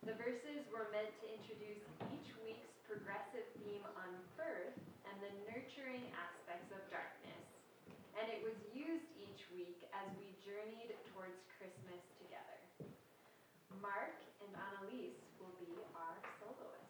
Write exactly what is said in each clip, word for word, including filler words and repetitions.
The verses were meant to introduce each week's progressive theme on birth and the nurturing aspects of darkness. And it was used each week as we journeyed towards Christmas together. Mark and Annalise will be our soloists.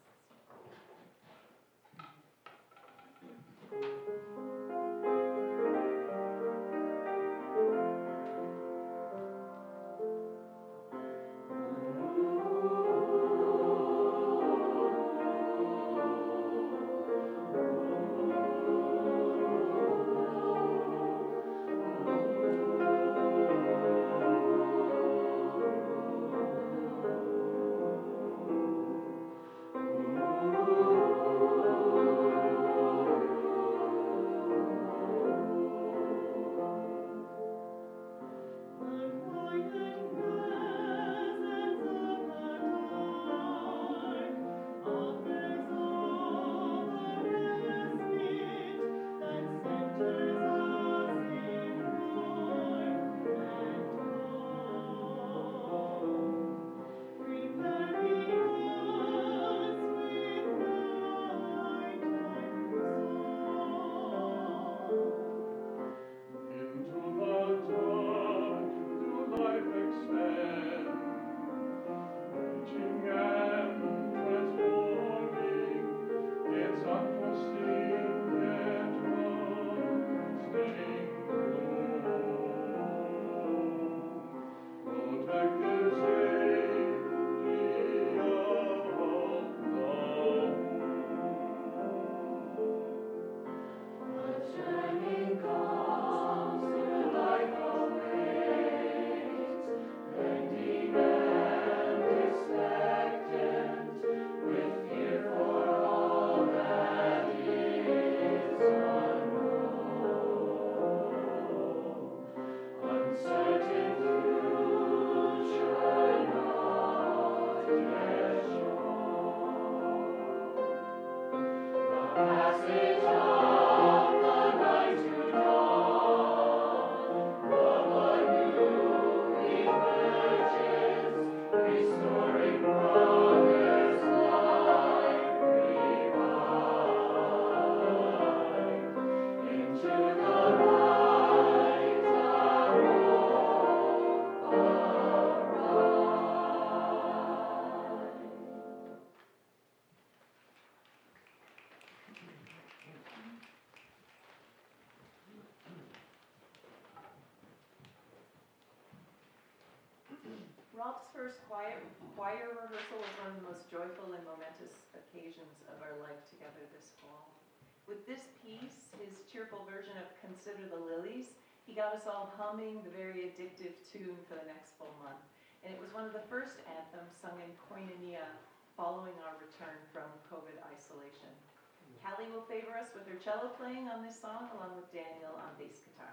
Rob's first choir, choir rehearsal was one of the most joyful and momentous occasions of our life together this fall. With this piece, his cheerful version of Consider the Lilies, he got us all humming the very addictive tune for the next full month. And it was one of the first anthems sung in Koinonia following our return from COVID isolation. Callie will favor us with her cello playing on this song, along with Daniel on bass guitar.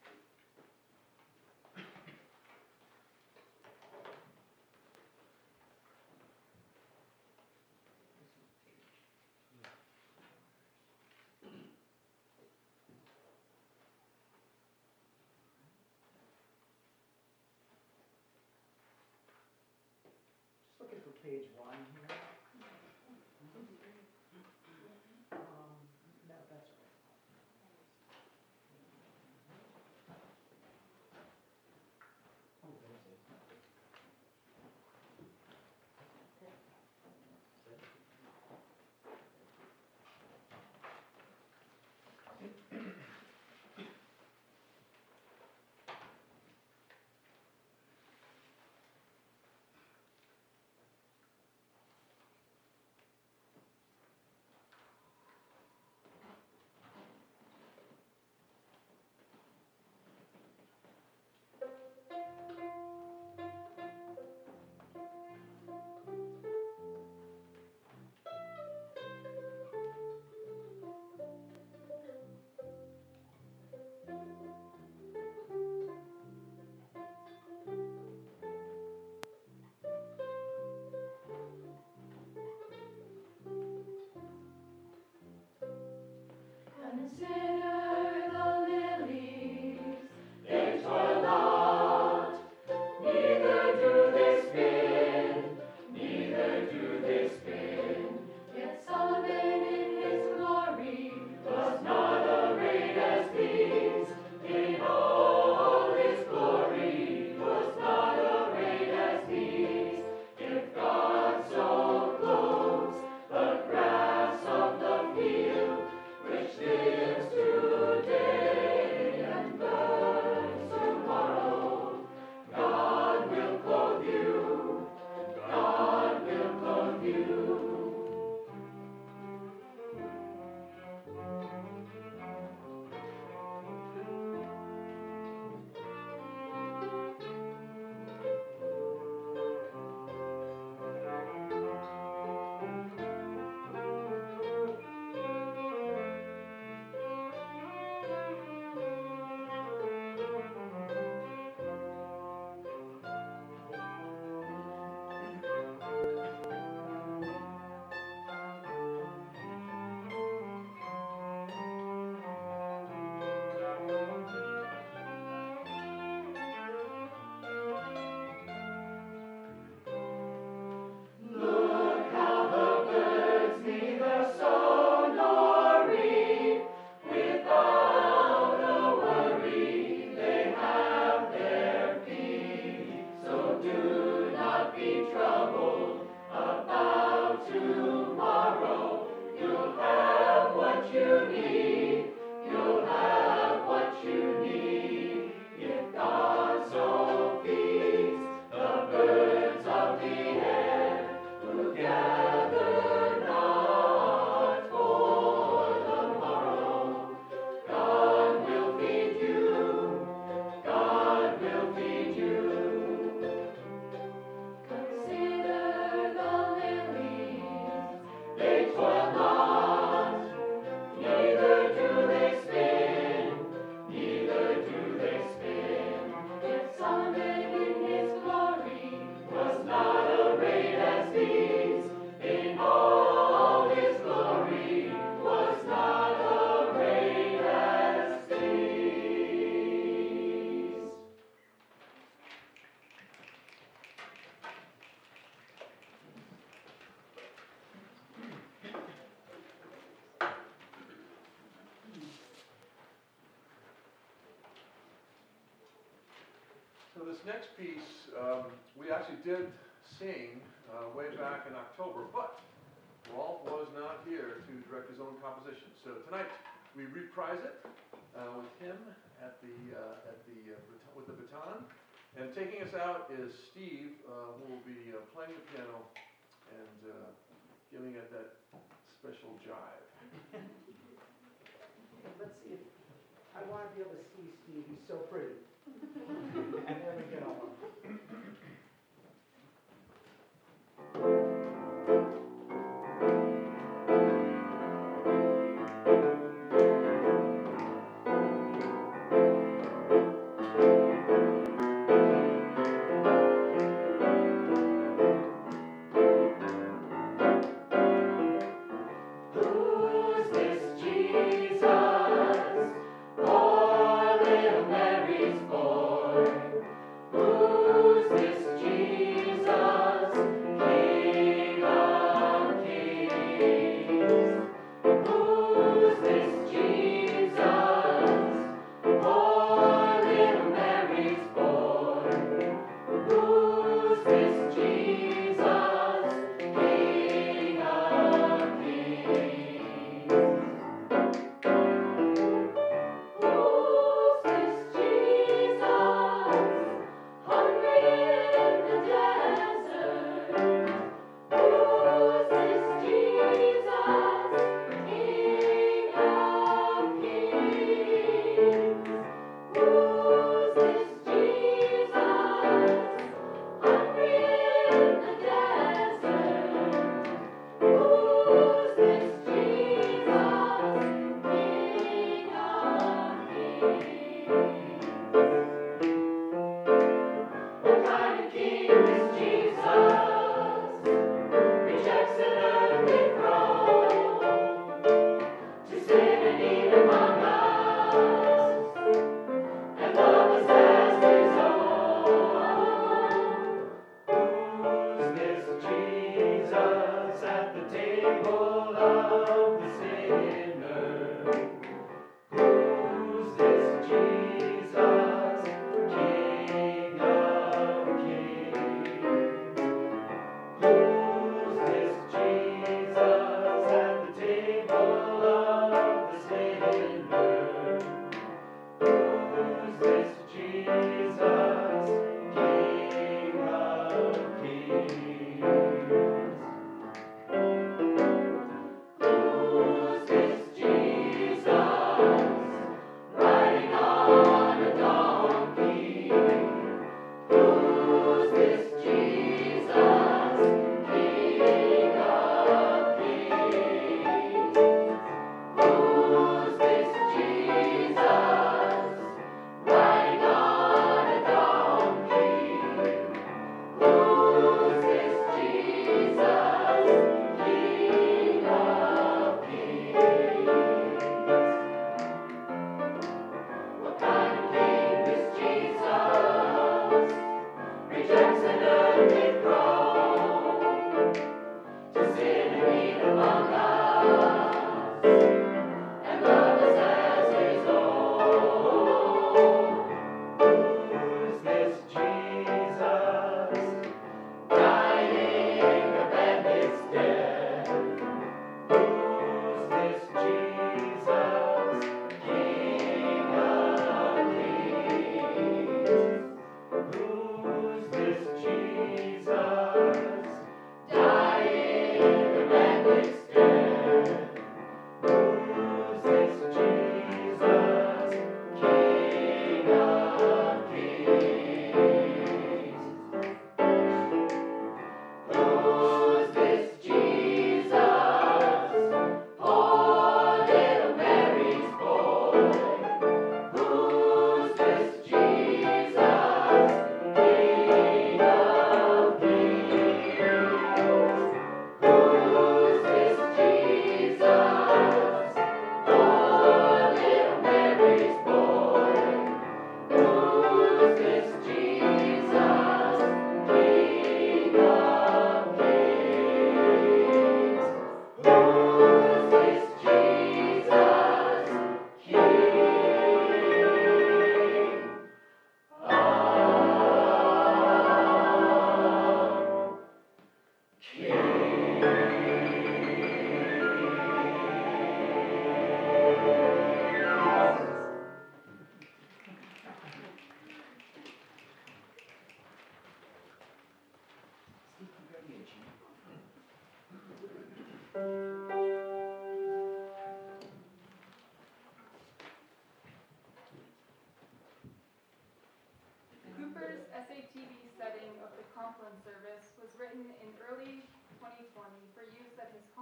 Looking for page one here. Um, no, that's all right. Oh, there's it. for this next piece, um, we actually did sing uh, way back in October, but Rolf was not here to direct his own composition. So tonight, we reprise it uh, with him at the, uh, at the, uh, bata- with the baton. And taking us out is Steve, uh, who will be uh, playing the piano and uh, giving it that special jive. Let's see if, I want to be able to see Steve, he's so pretty. And then we get on. Who's this Jesus? Poor little Mary's boy. Who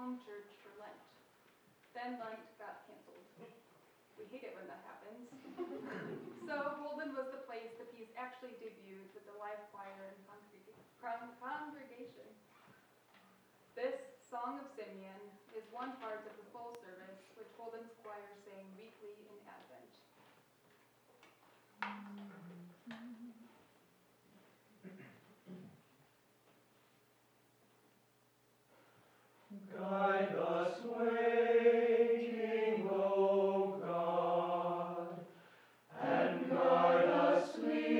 home church for Lent. Then Lent got canceled. We hate it when that happens. So Holden was the place the piece actually debuted with the live choir and congreg- con- congregation. This Song of Simeon is one part of the full service which Holden's choir sang weekly in Advent. Guide us waiting, O God, and guard us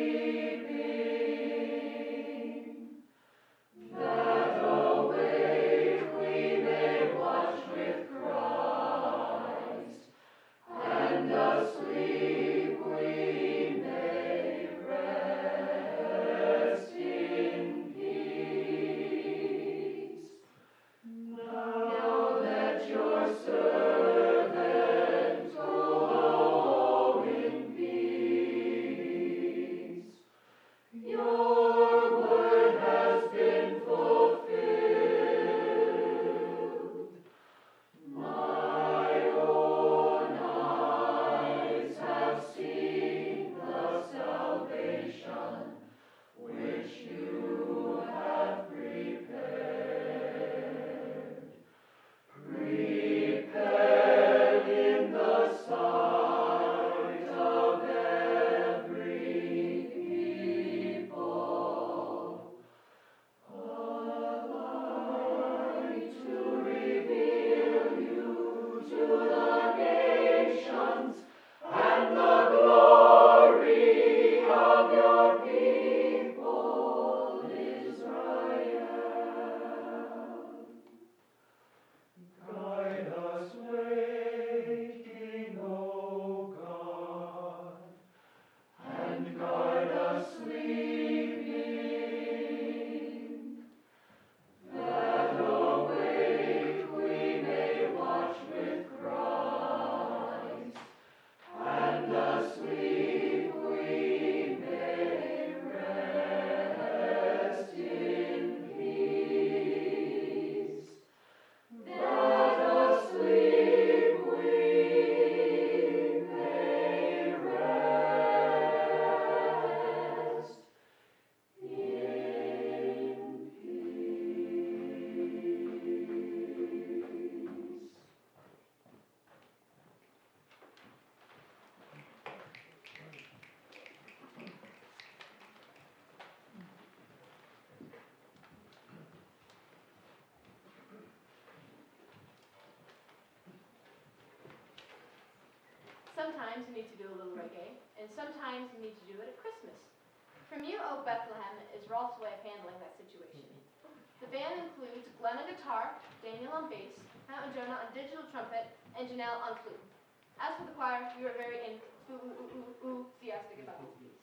sleeping, that awake we may watch with Christ, and asleep we may rest in peace. Now let your servant go in peace. Your word has been fulfilled. My own eyes have seen the salvation which you have prepared. Prepared in the sight of every people, a light to reveal you to the nations, and the glory of your people, Israel. Guide us waking, O God, and guard us sleeping, that awake we may watch with Christ, and asleep we may rest in peace. That asleep we may rest in peace. Sometimes we need to do a little reggae, and sometimes we need to do it at Christmas. From You, O Bethlehem is Rolf's way of handling that situation. The band includes Glenn on guitar, Daniel on bass, Matt and Jonah on digital trumpet, and Janelle on flute. As for the choir, we were very enthusiastic about this piece.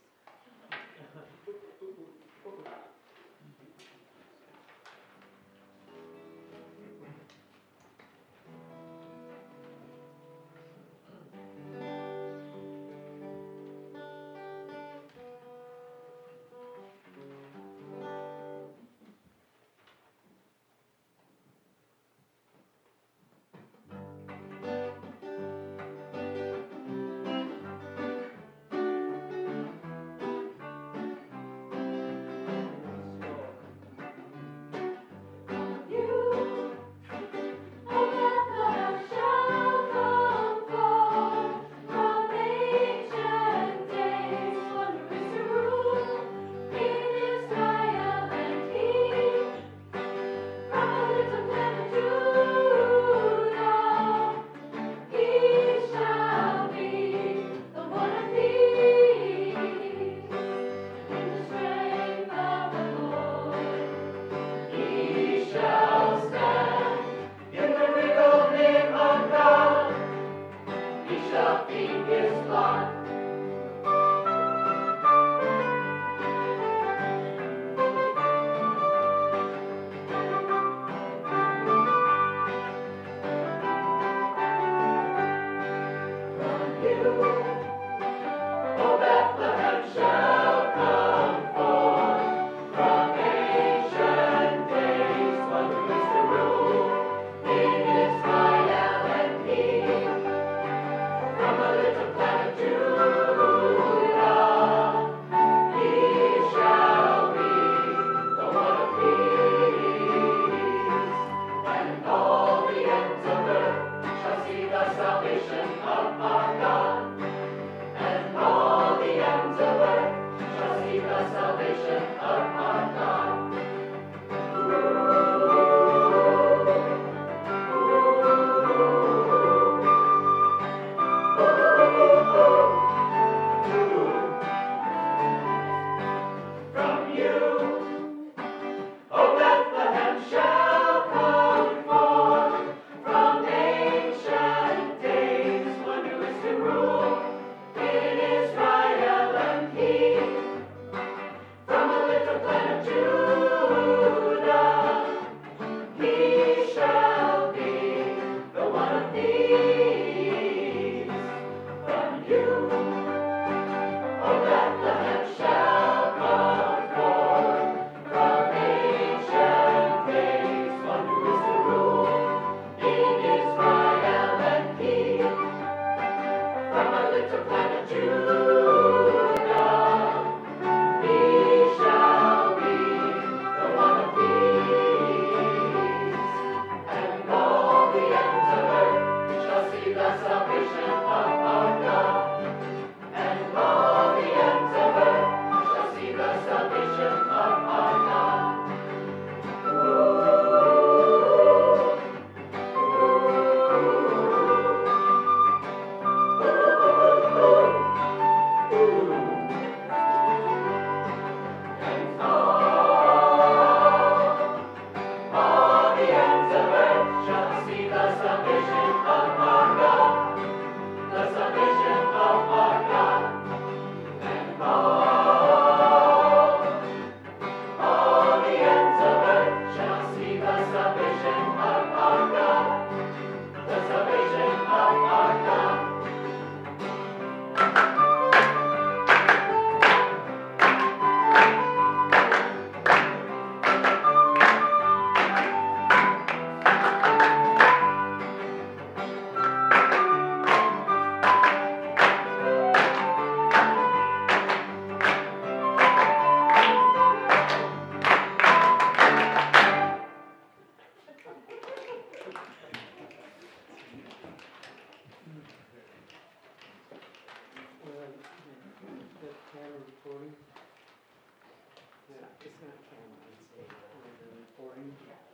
It's not camera, it's A I. Recording.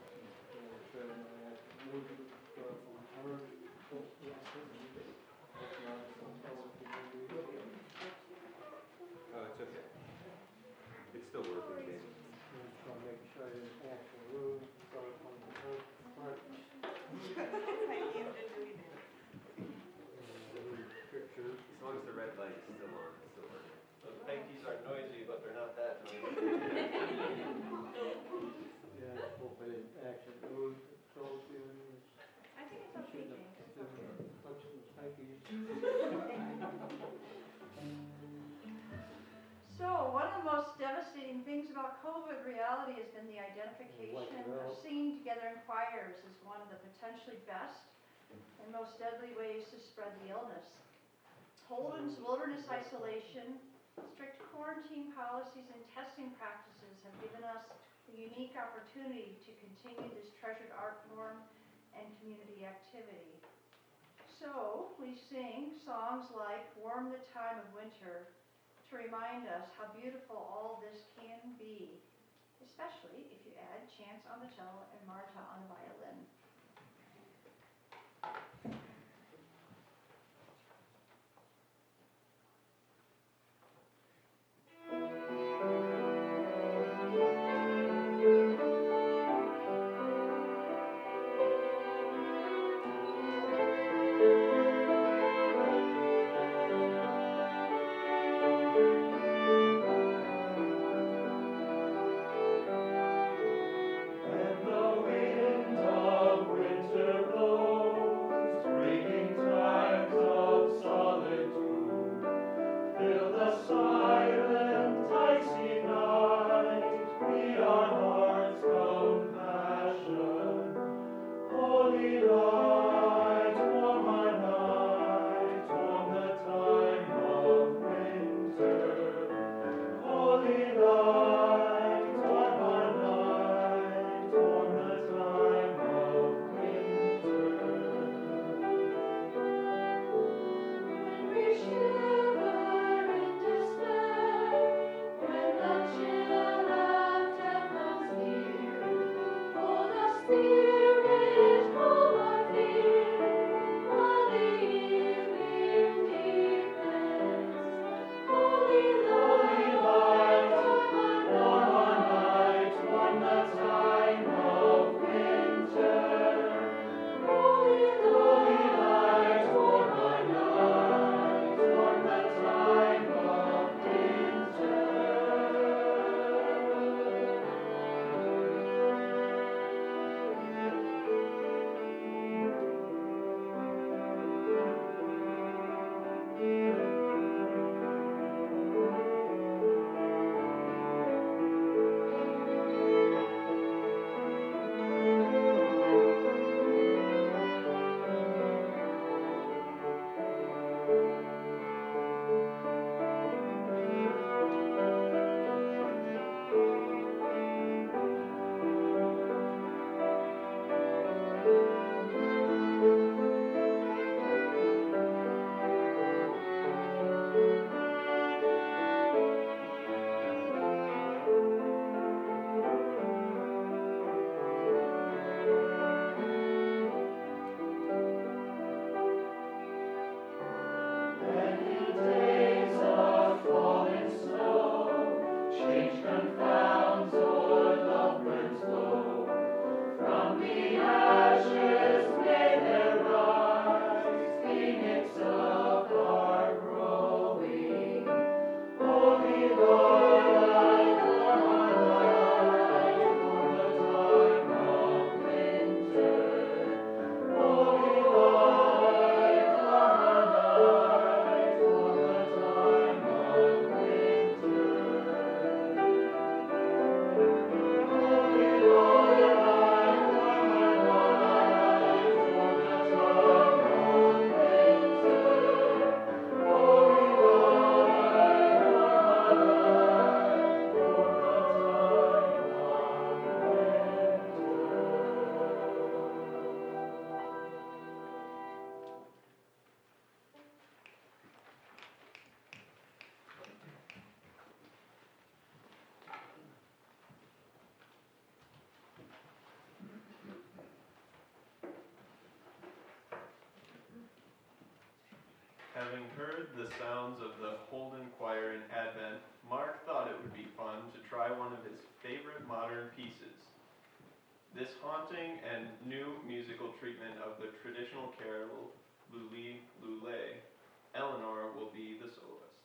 Oh, it's okay. It's still working, Katie. So make sure the actual room, start on the first part. Pictures. As long as the red light is still on, it's still working. So the panties are noisy, but they're not that noisy. Yeah, open action, move, control tunes. I think it's okay, James. It's okay. Functions, spikies. So, one of the most devastating things about COVID reality has been the identification of singing together in choirs as one of the potentially best and most deadly ways to spread the illness. Holden's wilderness isolation, strict quarantine policies, and testing practices have given us the unique opportunity to continue this treasured art form and community activity. So, we sing songs like Warm the Time of Winter to remind us how beautiful all this can be, especially if you add Chance on the cello and Marta on the violin. When the wind of winter blows, bringing times of solitude, fill the silent, icy night, be our heart's compassion. Holy light, warm my night, warm the time of winter. Holy light, warm my night, warm the time of winter. When we shiver in despair, when the chill of death comes near, oh, the Spirit, calm our heard the sounds of the Holden Choir in Advent, Mark thought it would be fun to try one of his favorite modern pieces. This haunting and new musical treatment of the traditional carol, Luli Lule, Eleanor will be the soloist.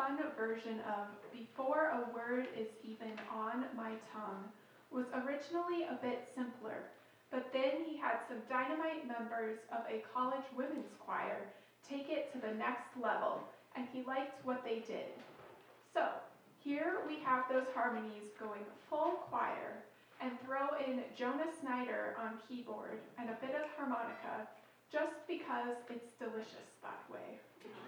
fun version of Before a Word is Even on My Tongue was originally a bit simpler, but then he had some dynamite members of a college women's choir take it to the next level, and he liked what they did. So, here we have those harmonies going full choir, and throw in Jonah Snyder on keyboard and a bit of harmonica, just because it's delicious that way.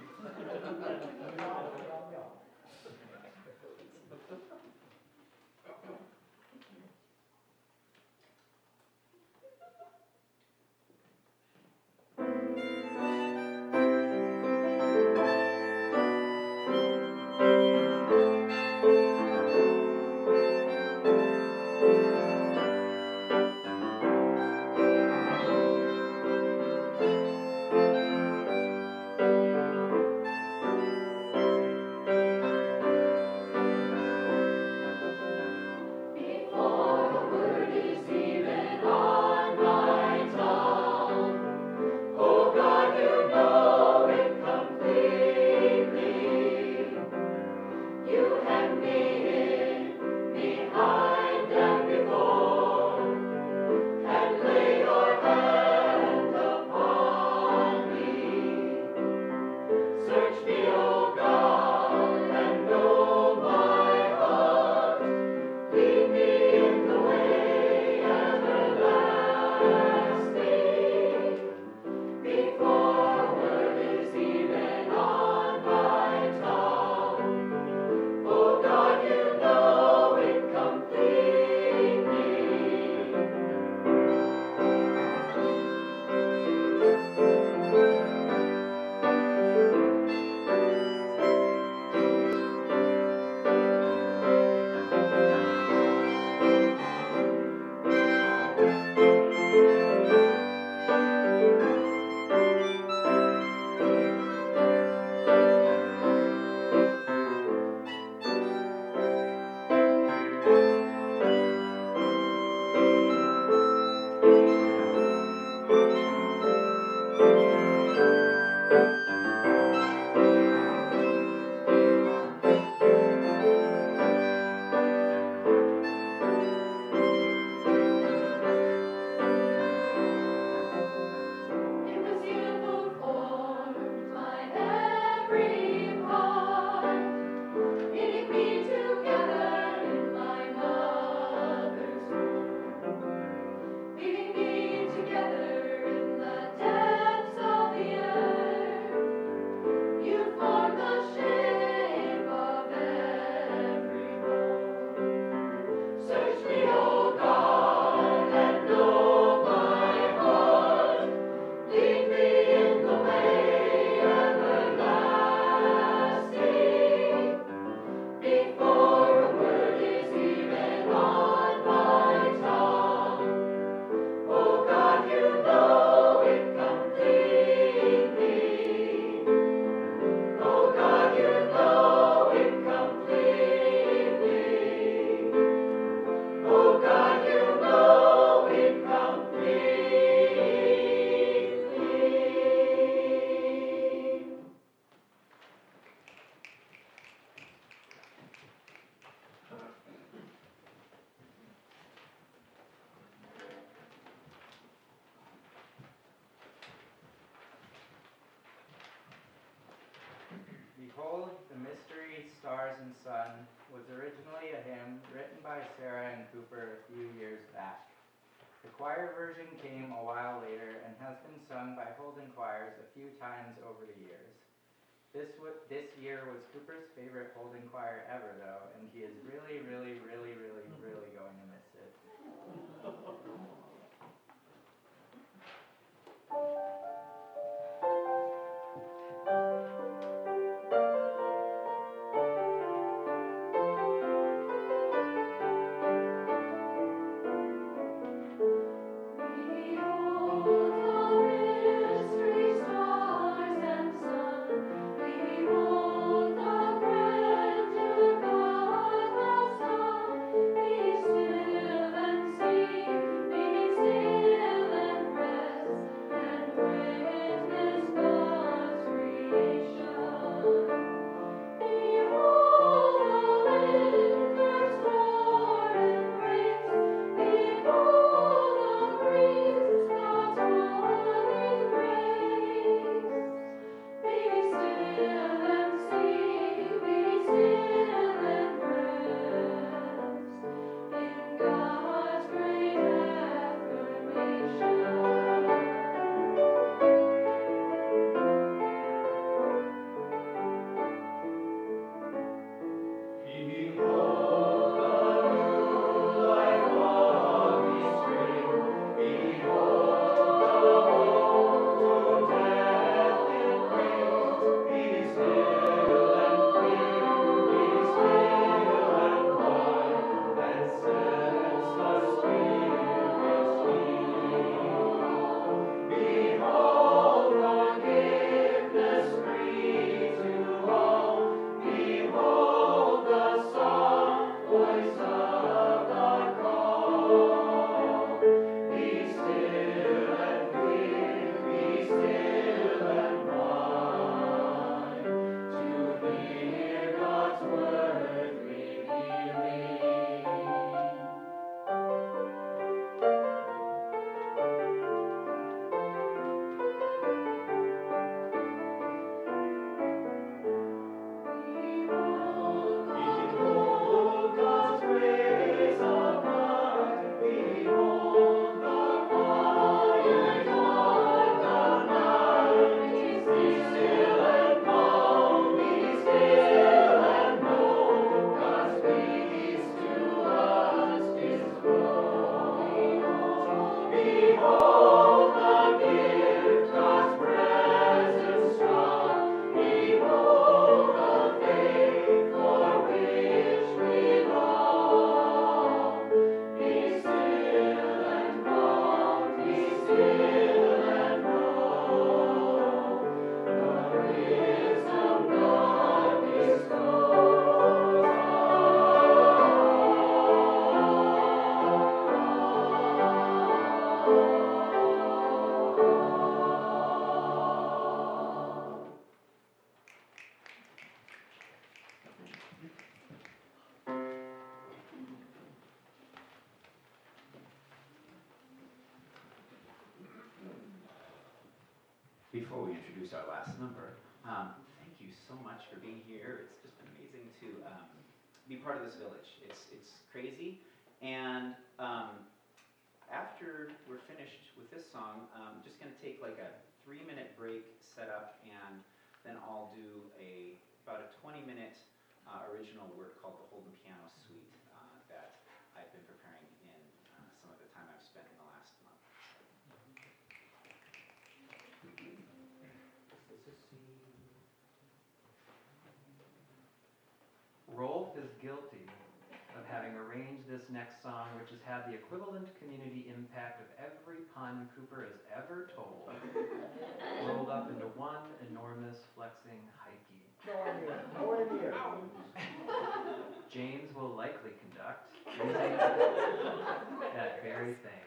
Behold, the Mystery, Stars and Sun was originally a hymn written by Sarah and Cooper a few years back. The choir version came a while later and has been sung by Holden choirs a few times over the years. This, w- this year was Cooper's favorite Holden choir ever, though, and he is really, really, really, really, really going to miss it. Behold the grandeur God has done. before we introduce our last number, um, thank you so much for being here. It's just amazing to um, be part of this village. It's, it's crazy. And um, after we're finished with this song, I'm just going to take like a three minute break, set up, and then I'll do a about a twenty minute uh, original work called the Holden Piano Suite uh, that I've been preparing in uh, some of the time I've spent in the last month. Rolf is guilty of having arranged this next song, which has had the equivalent community impact of every pun Cooper has ever told, rolled up into one enormous flexing hikey. Nowhere near, nowhere near. James will likely conduct using that very thing.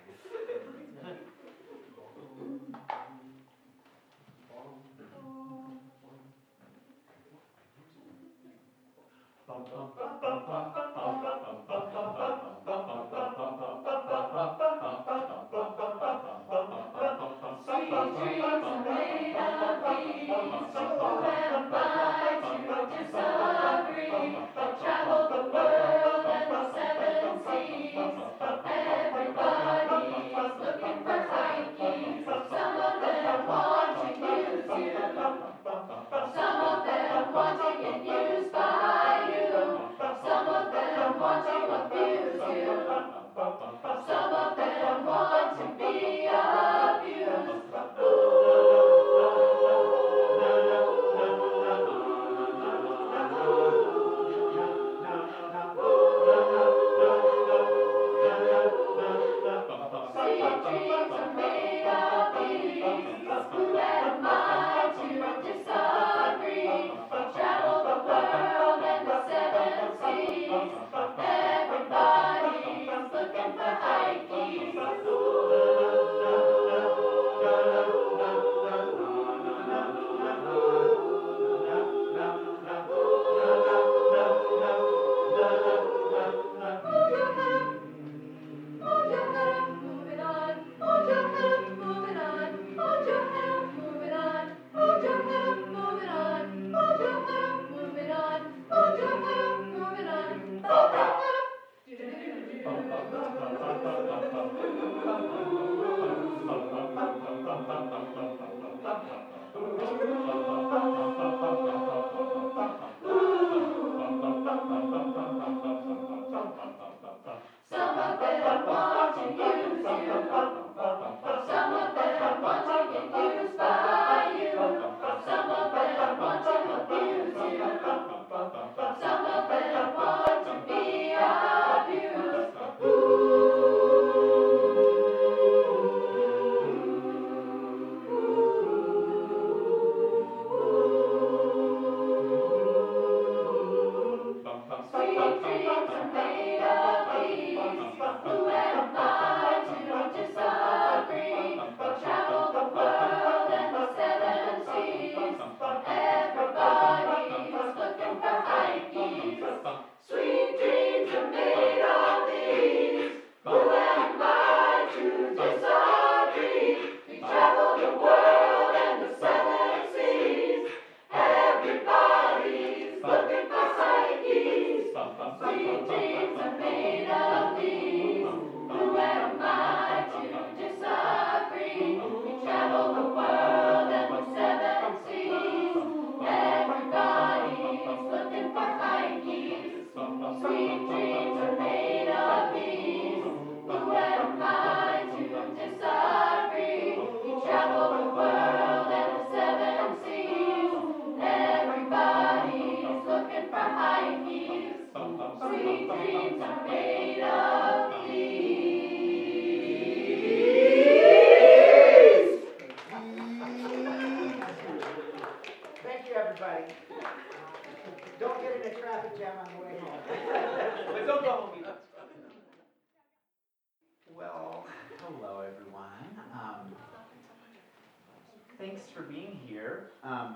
Thank you, everybody. Don't get in a traffic jam on the way home. But don't go home either. Well, hello everyone. Um, thanks for being here. Um,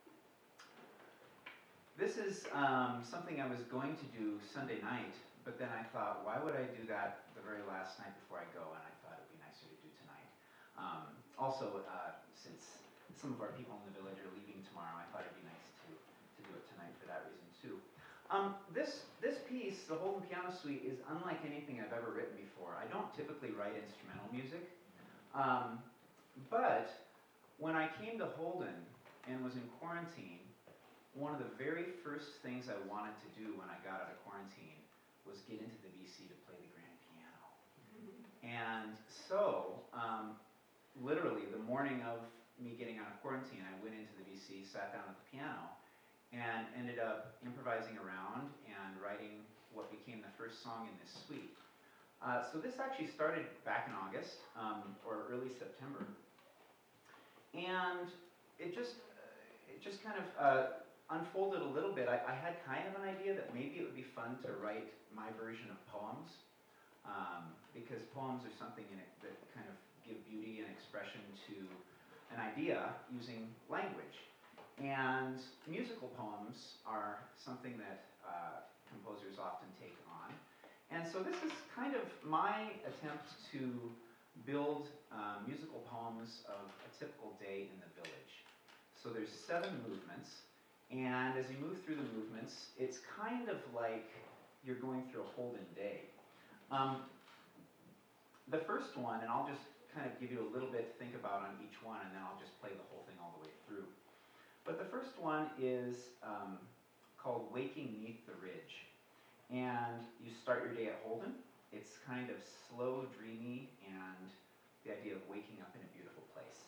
this is um, something I was going to do Sunday night, but then I thought, why would I do that the very last night before I go? And I thought it'd be nicer to do tonight. Um, also, uh, since some of our people in the village are leaving tomorrow. I thought it'd be nice to, to do it tonight for that reason too. Um, this, this piece, the Holden Piano Suite, is unlike anything I've ever written before. I don't typically write instrumental music, um, but when I came to Holden and was in quarantine, one of the very first things I wanted to do when I got out of quarantine was get into the V C to play the grand piano. And so, um, literally, the morning of me getting out of quarantine, I went into the V C, sat down at the piano, and ended up improvising around and writing what became the first song in this suite. Uh, so this actually started back in August, um, or early September. And it just, it just kind of uh, unfolded a little bit. I, I had kind of an idea that maybe it would be fun to write my version of poems, um, because poems are something in it that kind of give beauty and expression to an idea using language. And musical poems are something that uh, composers often take on. And so this is kind of my attempt to build uh, musical poems of a typical day in the village. So there's seven movements, and as you move through the movements, it's kind of like you're going through a Holden day. Um, the first one, and I'll just kind of give you a little bit to think about on each one, and then I'll just play the whole thing all the way through. But the first one is um, called Waking 'Neath the Ridge. And you start your day at Holden. It's kind of slow, dreamy, and the idea of waking up in a beautiful place.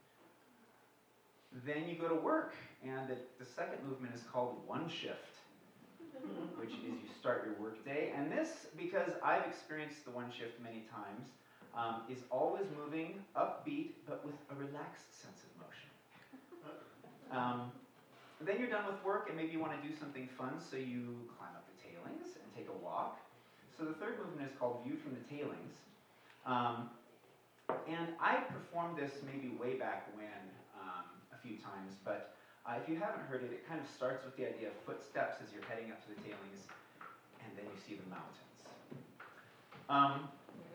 Then you go to work, and the, the second movement is called One Shift, which is you start your work day. And this, because I've experienced the one shift many times, um, is always moving, upbeat, but with a relaxed sense of motion. Um, then you're done with work, and maybe you want to do something fun, so you climb up the tailings and take a walk. So the third movement is called View from the Tailings. Um, and I performed this maybe way back when, um, a few times, but uh, if you haven't heard it, it kind of starts with the idea of footsteps as you're heading up to the tailings, and then you see the mountains. Um,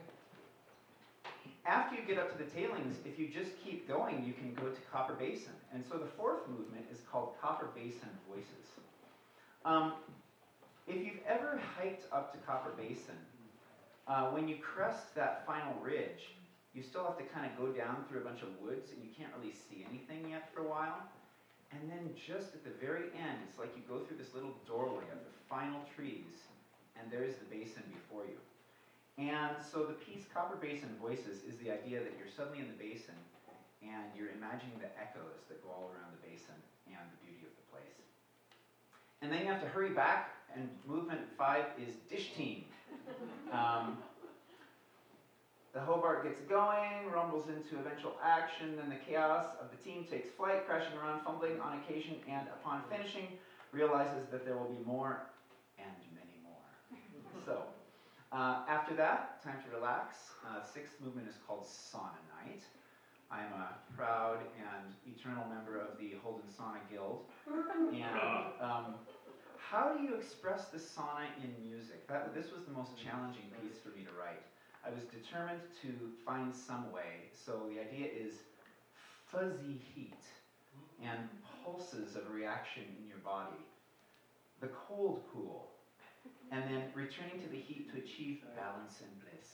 after you get up to the tailings, if you just keep going, you can go to Copper Basin. And so the fourth movement is called Copper Basin Voices. Um, if you've ever hiked up to Copper Basin, uh, when you crest that final ridge, you still have to kind of go down through a bunch of woods, and you can't really see anything yet for a while. And then just at the very end, it's like you go through this little doorway of the final trees, and there's the basin before you. And so the piece Copper Basin Voices is the idea that you're suddenly in the basin, and you're imagining the echoes that go all around the basin and the beauty of the place. And then you have to hurry back, and movement five is Dish Team. Um, The Hobart gets going, rumbles into eventual action, then the chaos of the team takes flight, crashing around, fumbling on occasion, and upon finishing, realizes that there will be more and many more. So, uh, after that, time to relax. Uh, sixth movement is called Sauna Night. I am a proud and eternal member of the Holden Sauna Guild. And um, how do you express the sauna in music? That, this was the most challenging piece for me to write. I was determined to find some way. So the idea is fuzzy heat and pulses of reaction in your body. The cold pool. And then returning to the heat to achieve balance and bliss.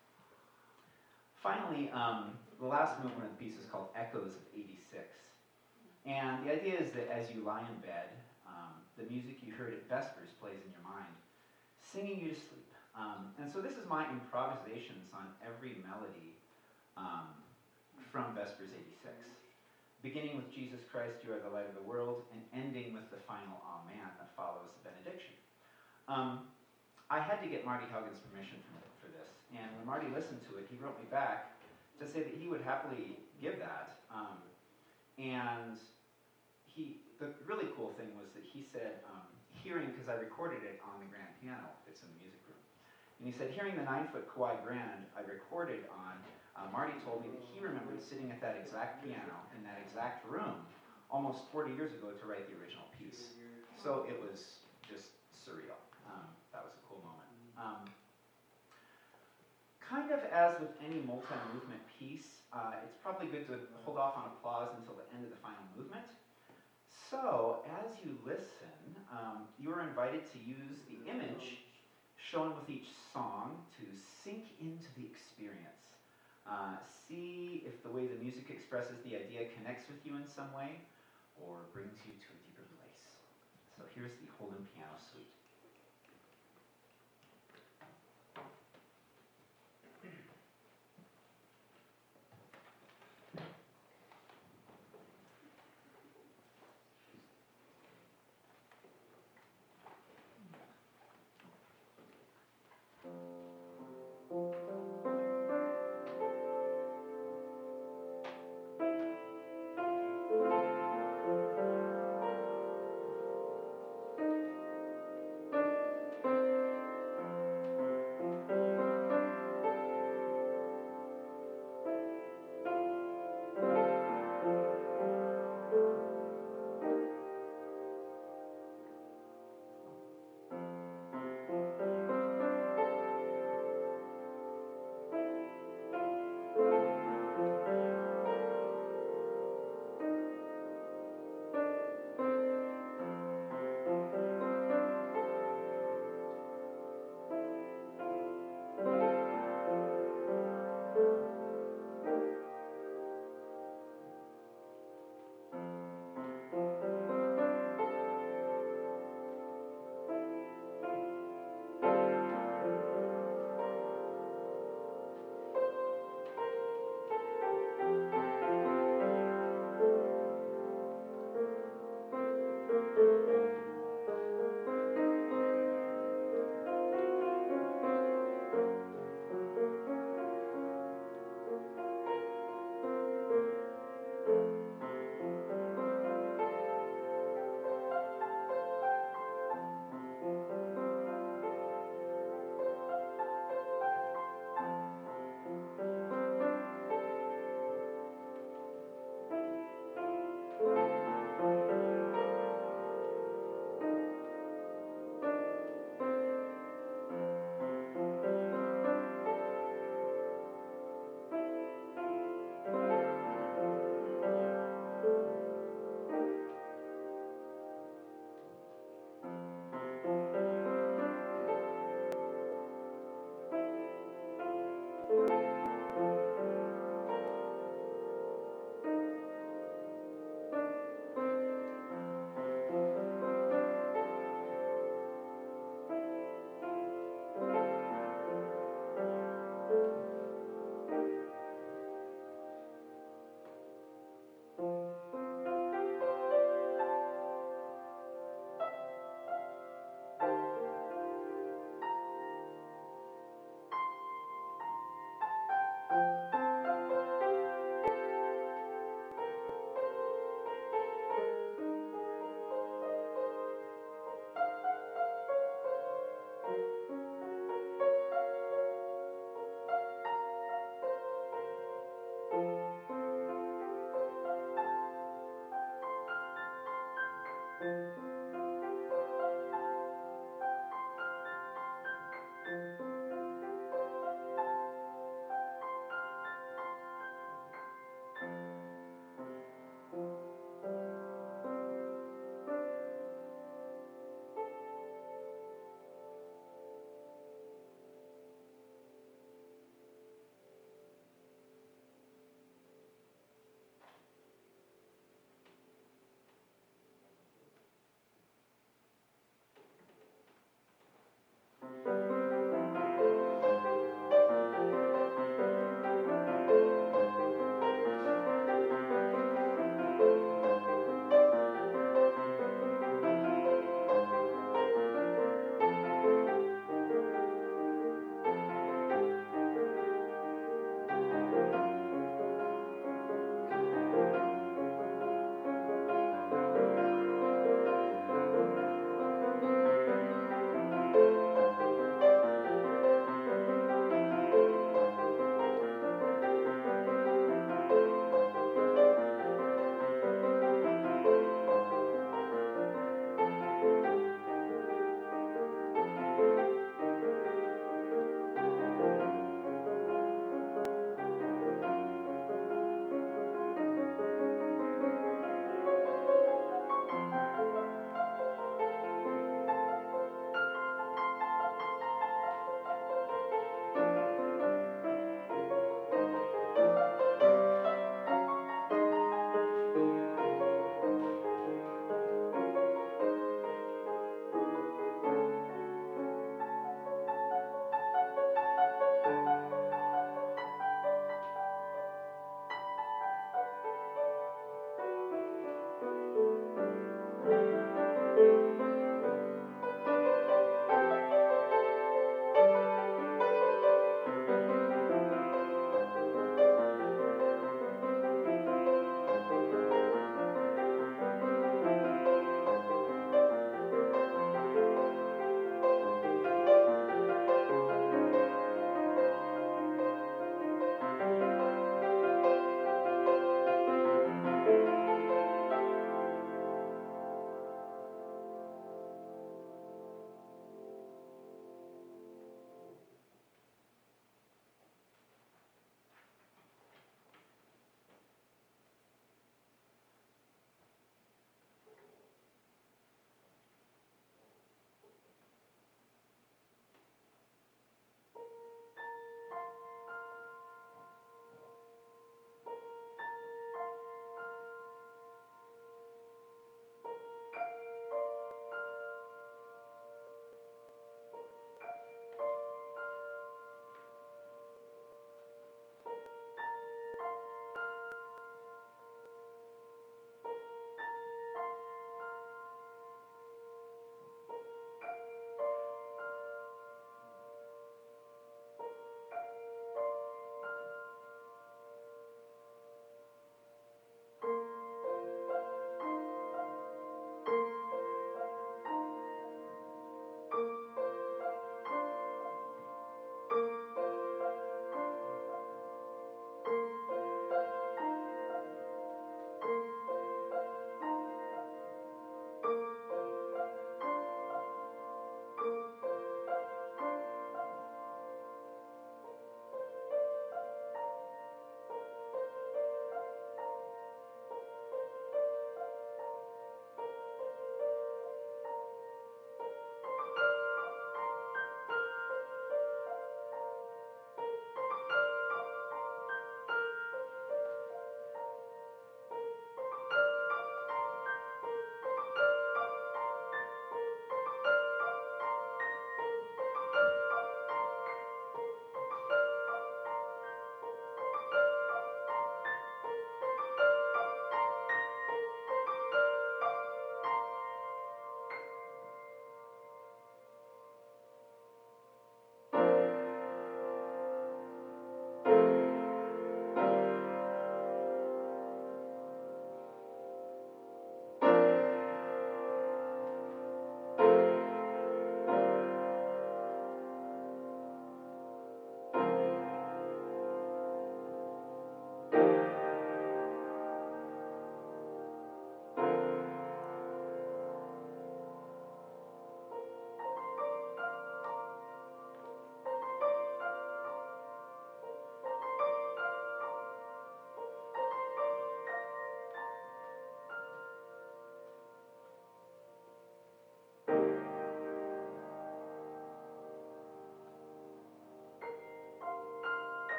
Finally, um, the last movement of the piece is called Echoes of eighty-six. And the idea is that as you lie in bed, um, the music you heard at Vespers plays in your mind, singing you to sleep. Um, and so this is my improvisations on every melody um, from Vespers eighty-six. Beginning with Jesus Christ, you are the light of the world, and ending with the final Amen that follows the benediction. Um, I had to get Marty Haugen's permission for, for this, and when Marty listened to it, he wrote me back to say that he would happily give that. Um, and he, the really cool thing was that he said, um, hearing, because I recorded it on the grand piano, it's in the music room. And he said, hearing the nine-foot Kawhi Grand I recorded on, uh, Marty told me that he remembered sitting at that exact piano in that exact room almost forty years ago to write the original piece. So it was just surreal. Um, that was a cool moment. Um, kind of as with any multi-movement piece, uh, it's probably good to hold off on applause until the end of the final movement. So, as you listen, um, you are invited to use the image shown with each song to sink into the experience. Uh, see if the way the music expresses the idea connects with you in some way or brings you to a deeper place. So here's the Holden Piano Suite.